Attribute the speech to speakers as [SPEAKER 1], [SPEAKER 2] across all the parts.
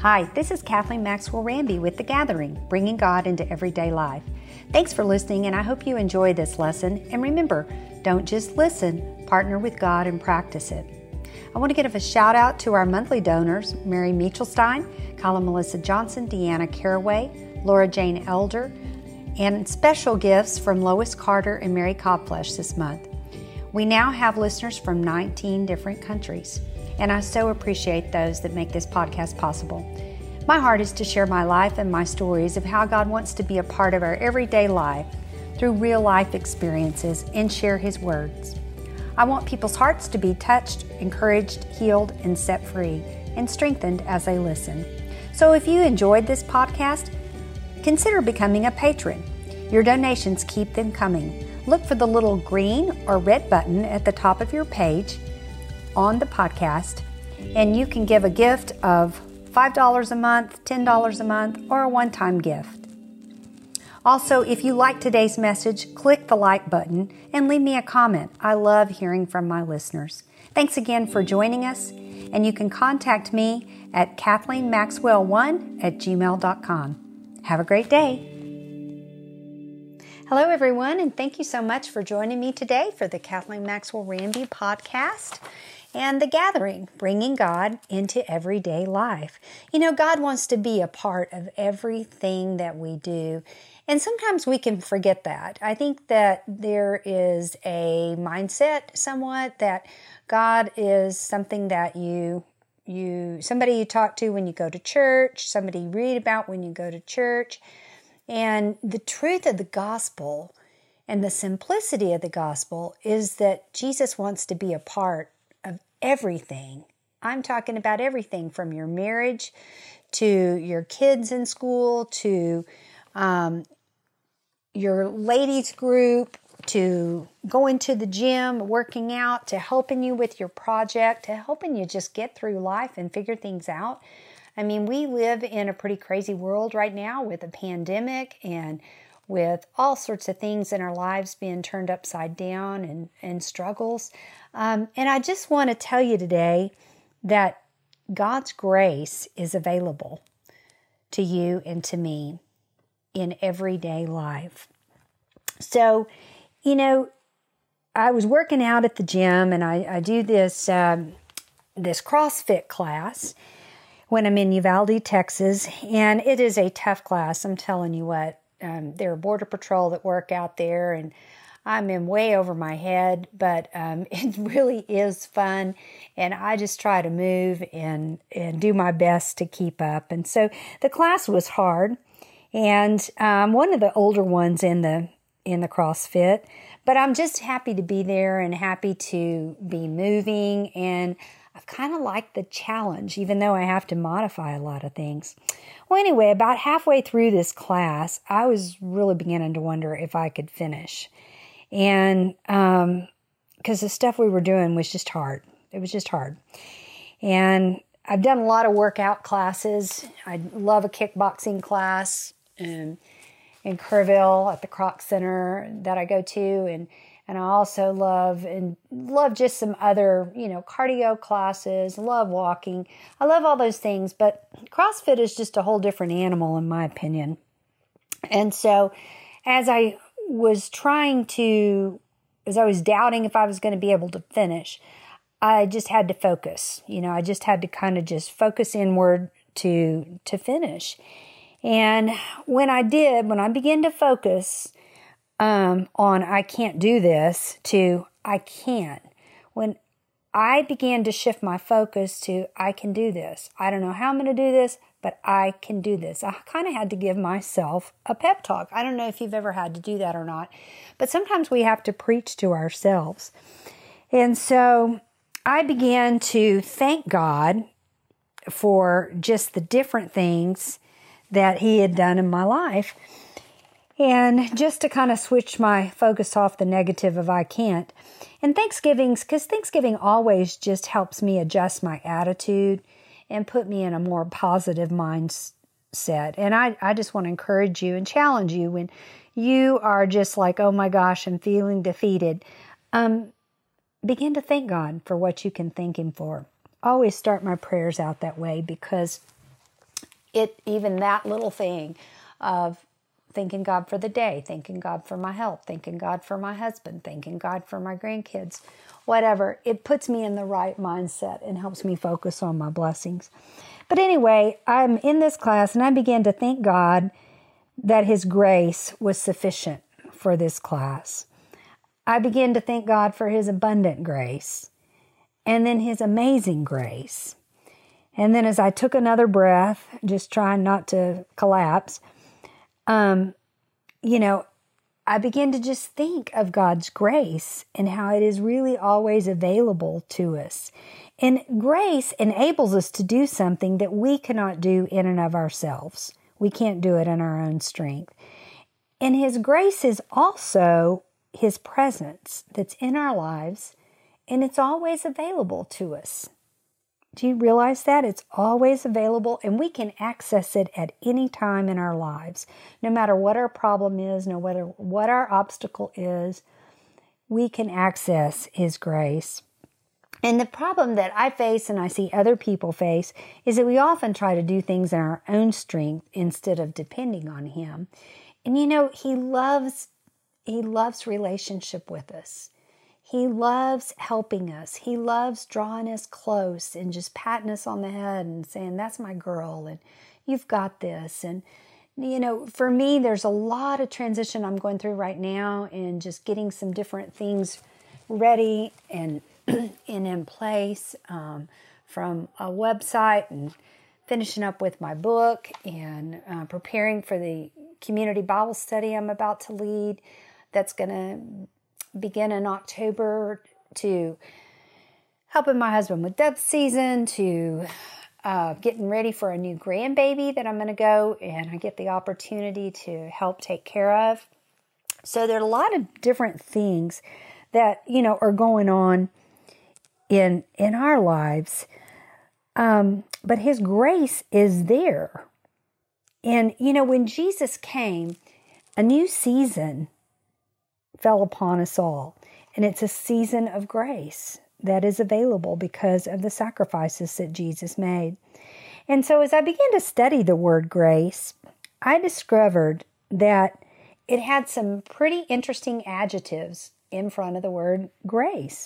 [SPEAKER 1] Hi, this is Kathleen Maxwell Ramby with The Gathering, bringing God into everyday life. Thanks for listening, and I hope you enjoy this lesson. And remember, don't just listen, partner with God and practice it. I want to give a shout out to our monthly donors, Mary Michelstein, Kyla Melissa Johnson, Deanna Caraway, Laura Jane Elder, and special gifts from Lois Carter and Mary Codflesh this month. We now have listeners from 19 different countries, and I so appreciate those that make this podcast possible. My heart is to share my life and my stories of how God wants to be a part of our everyday life through real life experiences and share His words. I want people's hearts to be touched, encouraged, healed, and set free, and strengthened as they listen. So if you enjoyed this podcast, consider becoming a patron. Your donations keep them coming. Look for the little green or red button at the top of your page on the podcast, and you can give a gift of $5 a month, $10 a month, or a one-time gift. Also, if you like today's message, click the like button and leave me a comment. I love hearing from my listeners. Thanks again for joining us, and you can contact me at KathleenMaxwell1@gmail.com. Have a great day. Hello, everyone, and thank you so much for joining me today for the Kathleen Maxwell Ramby podcast and The Gathering, bringing God into everyday life. You know, God wants to be a part of everything that we do, and sometimes we can forget that. I think that there is a mindset somewhat that God is something that somebody you talk to when you go to church, somebody you read about when you go to church. And the truth of the gospel and the simplicity of the gospel is that Jesus wants to be a part of everything. I'm talking about everything from your marriage to your kids in school to your ladies group to going to the gym, working out, to helping you with your project, to helping you just get through life and figure things out. I mean, we live in a pretty crazy world right now with a pandemic and with all sorts of things in our lives being turned upside down and struggles. And I just want to tell you today that God's grace is available to you and to me in everyday life. So, you know, I was working out at the gym, and I do this CrossFit class when I'm in Uvalde, Texas, and it is a tough class. I'm telling you what, there are Border Patrol that work out there, and I'm in way over my head, but it really is fun, and I just try to move and do my best to keep up. And so the class was hard, and I'm one of the older ones in the CrossFit, but I'm just happy to be there and happy to be moving, and I've kind of liked the challenge, even though I have to modify a lot of things. Well, anyway, about halfway through this class, I was really beginning to wonder if I could finish. And because the stuff we were doing was just hard. It was just hard. And I've done a lot of workout classes. I love a kickboxing class in Kerrville at the Croc Center that I go to, and I also love just some other, cardio classes, love walking. I love all those things, but CrossFit is just a whole different animal in my opinion. And so as I was doubting if I was going to be able to finish, I just had to focus. I just had to kind of just focus inward to finish. And when I began to focus on I can't do this to I can. When I began to shift my focus to I can do this. I don't know how I'm going to do this, but I can do this. I kind of had to give myself a pep talk. I don't know if you've ever had to do that or not, but sometimes we have to preach to ourselves. And so I began to thank God for just the different things that He had done in my life. And just to kind of switch my focus off the negative of I can't. And because Thanksgiving always just helps me adjust my attitude and put me in a more positive mindset. And I just want to encourage you and challenge you when you are just like, oh my gosh, I'm feeling defeated. Begin to thank God for what you can thank Him for. I always start my prayers out that way because Even that little thing of thanking God for the day, thanking God for my health, thanking God for my husband, thanking God for my grandkids, whatever, it puts me in the right mindset and helps me focus on my blessings. But anyway, I'm in this class and I began to thank God that His grace was sufficient for this class. I began to thank God for His abundant grace and then His amazing grace. And then as I took another breath, just trying not to collapse, I began to just think of God's grace and how it is really always available to us. And grace enables us to do something that we cannot do in and of ourselves. We can't do it in our own strength. And His grace is also His presence that's in our lives, and it's always available to us. Do you realize that? It's always available, and we can access it at any time in our lives. No matter what our problem is, no matter what our obstacle is, we can access His grace. And the problem that I face and I see other people face is that we often try to do things in our own strength instead of depending on Him. And He loves relationship with us. He loves helping us. He loves drawing us close and just patting us on the head and saying, that's my girl, and you've got this. And, for me, there's a lot of transition I'm going through right now and just getting some different things ready and in place, from a website and finishing up with my book and preparing for the community Bible study I'm about to lead. That's going to begin in October, to helping my husband with dove season, to getting ready for a new grandbaby that I'm going to go and I get the opportunity to help take care of. So there are a lot of different things that, are going on in our lives. But His grace is there. And, when Jesus came, a new season fell upon us all. And it's a season of grace that is available because of the sacrifices that Jesus made. And so as I began to study the word grace, I discovered that it had some pretty interesting adjectives in front of the word grace.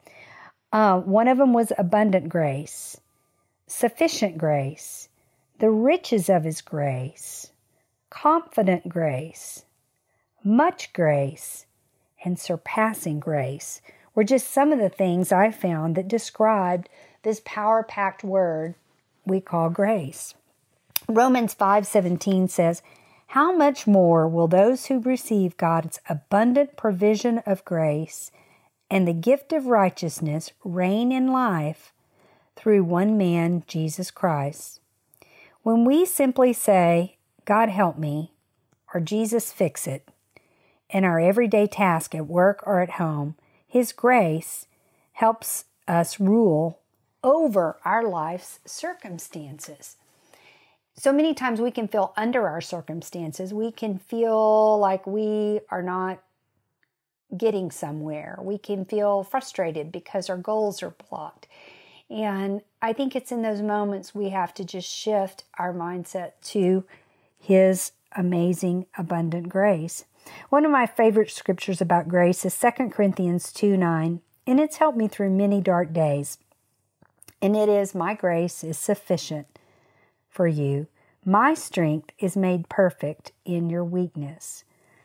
[SPEAKER 1] One of them was abundant grace, sufficient grace, the riches of His grace, confident grace, much grace, and surpassing grace were just some of the things I found that described this power-packed word we call grace. Romans 5:17 says, how much more will those who receive God's abundant provision of grace and the gift of righteousness reign in life through one man, Jesus Christ? When we simply say, God help me, or Jesus fix it, in our everyday task at work or at home, His grace helps us rule over our life's circumstances. So many times we can feel under our circumstances. We can feel like we are not getting somewhere. We can feel frustrated because our goals are blocked. And I think it's in those moments we have to just shift our mindset to His amazing, abundant grace. One of my favorite scriptures about grace is 2 Corinthians 2:9, and it's helped me through many dark days. And it is, my grace is sufficient for you. My strength is made perfect in your weakness.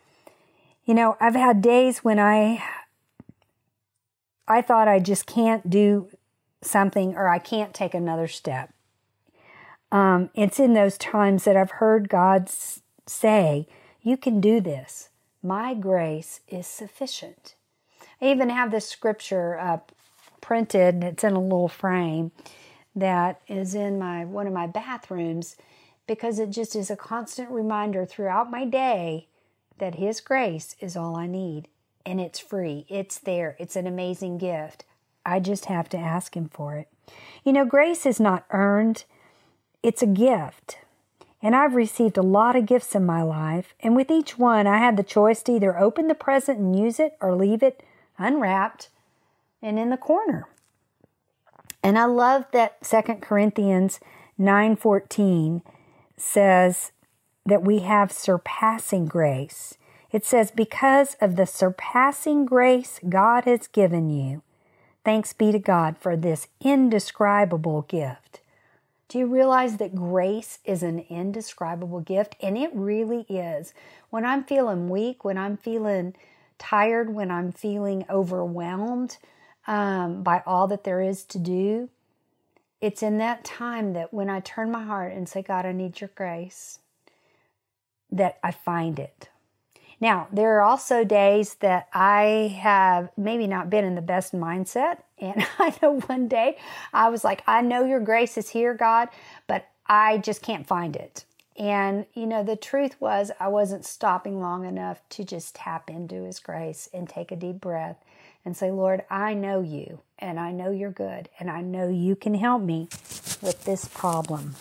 [SPEAKER 1] I've had days when I thought I just can't do something or I can't take another step. It's in those times that I've heard God say, you can do this. My grace is sufficient. I even have this scripture printed, and it's in a little frame that is in one of my bathrooms, because it just is a constant reminder throughout my day that His grace is all I need, and it's free. It's there. It's an amazing gift. I just have to ask Him for it. Grace is not earned. It's a gift. And I've received a lot of gifts in my life, and with each one, I had the choice to either open the present and use it or leave it unwrapped and in the corner. And I love that 2 Corinthians 9:14 says that we have surpassing grace. It says, because of the surpassing grace God has given you, thanks be to God for this indescribable gift. Do you realize that grace is an indescribable gift? And it really is. When I'm feeling weak, when I'm feeling tired, when I'm feeling overwhelmed by all that there is to do, it's in that time that when I turn my heart and say, God, I need your grace, that I find it. Now, there are also days that I have maybe not been in the best mindset. And I know one day I was like, I know your grace is here, God, but I just can't find it. And, the truth was I wasn't stopping long enough to just tap into his grace and take a deep breath and say, Lord, I know you, and I know you're good, and I know you can help me with this problem.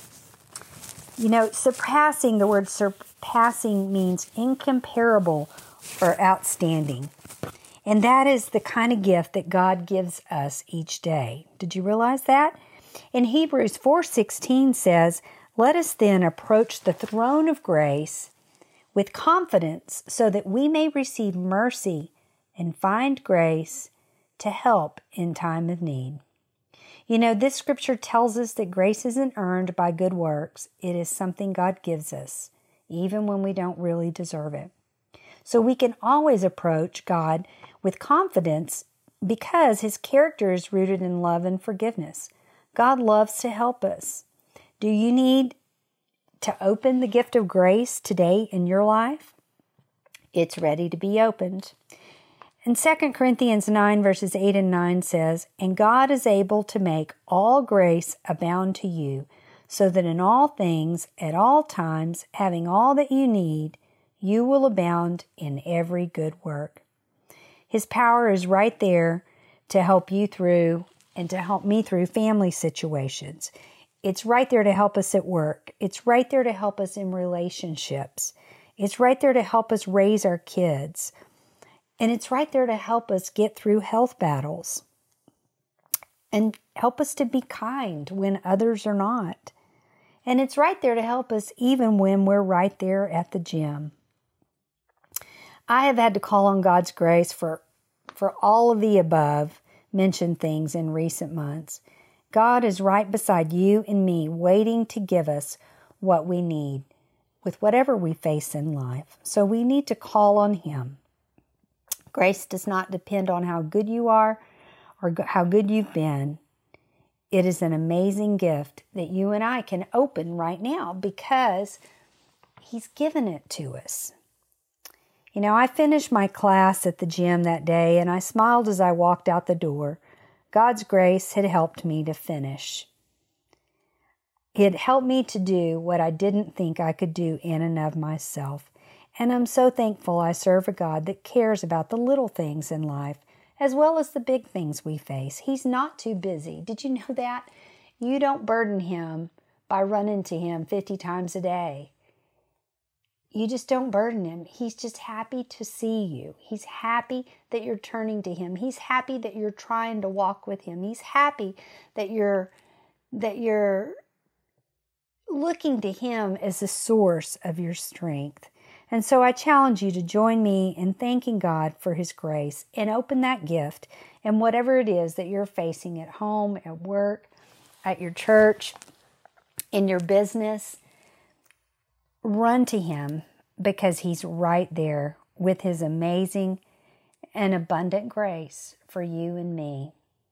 [SPEAKER 1] Surpassing, the word surpassing means incomparable or outstanding. And that is the kind of gift that God gives us each day. Did you realize that? In Hebrews 4:16 says, let us then approach the throne of grace with confidence so that we may receive mercy and find grace to help in time of need. This scripture tells us that grace isn't earned by good works. It is something God gives us, even when we don't really deserve it. So we can always approach God with confidence because his character is rooted in love and forgiveness. God loves to help us. Do you need to open the gift of grace today in your life? It's ready to be opened. And 2 Corinthians 9 verses 8 and 9 says, and God is able to make all grace abound to you, so that in all things, at all times, having all that you need, you will abound in every good work. His power is right there to help you through and to help me through family situations. It's right there to help us at work. It's right there to help us in relationships. It's right there to help us raise our kids. And it's right there to help us get through health battles and help us to be kind when others are not. And it's right there to help us even when we're right there at the gym. I have had to call on God's grace for all of the above mentioned things in recent months. God is right beside you and me, waiting to give us what we need with whatever we face in life. So we need to call on him. Grace does not depend on how good you are or how good you've been. It is an amazing gift that you and I can open right now because he's given it to us. I finished my class at the gym that day and I smiled as I walked out the door. God's grace had helped me to finish. It helped me to do what I didn't think I could do in and of myself. And I'm so thankful I serve a God that cares about the little things in life as well as the big things we face. He's not too busy. Did you know that? You don't burden him by running to him 50 times a day. You just don't burden him. He's just happy to see you. He's happy that you're turning to him. He's happy that you're trying to walk with him. He's happy that you're looking to him as the source of your strength. And so I challenge you to join me in thanking God for his grace and open that gift and whatever it is that you're facing at home, at work, at your church, in your business. Run to him because he's right there with his amazing and abundant grace for you and me.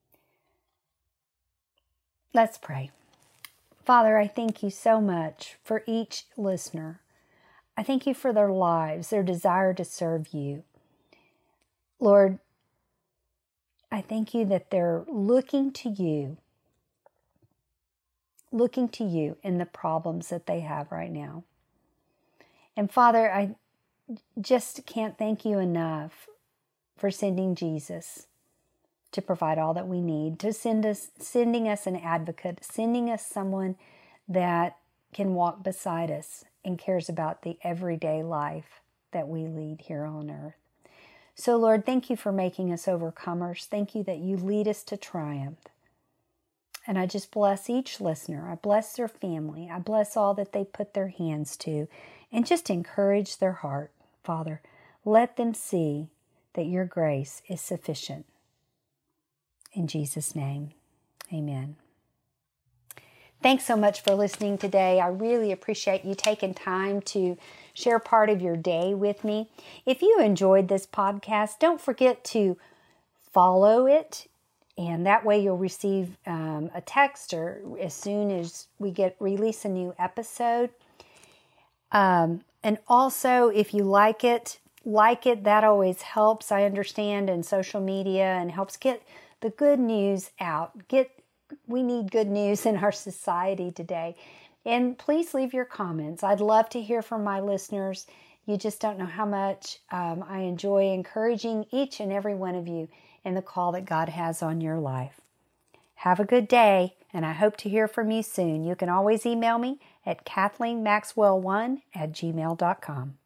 [SPEAKER 1] Let's pray. Father, I thank you so much for each listener. I thank you for their lives, their desire to serve you. Lord, I thank you that they're looking to you in the problems that they have right now. And Father, I just can't thank you enough for sending Jesus to provide all that we need, to sending us an advocate, sending us someone that can walk beside us and cares about the everyday life that we lead here on earth. So Lord, thank you for making us overcomers. Thank you that you lead us to triumph. And I just bless each listener. I bless their family. I bless all that they put their hands to. And just encourage their heart, Father. Let them see that your grace is sufficient. In Jesus' name, amen. Thanks so much for listening today. I really appreciate you taking time to share part of your day with me. If you enjoyed this podcast, don't forget to follow it, and that way you'll receive a text or as soon as we release a new episode. And also, if you like it, that always helps, I understand, in social media, and helps get the good news out. We need good news in our society today. And please leave your comments. I'd love to hear from my listeners. You just don't know how much I enjoy encouraging each and every one of you in the call that God has on your life. Have a good day, and I hope to hear from you soon. You can always email me at KathleenMaxwell1@gmail.com.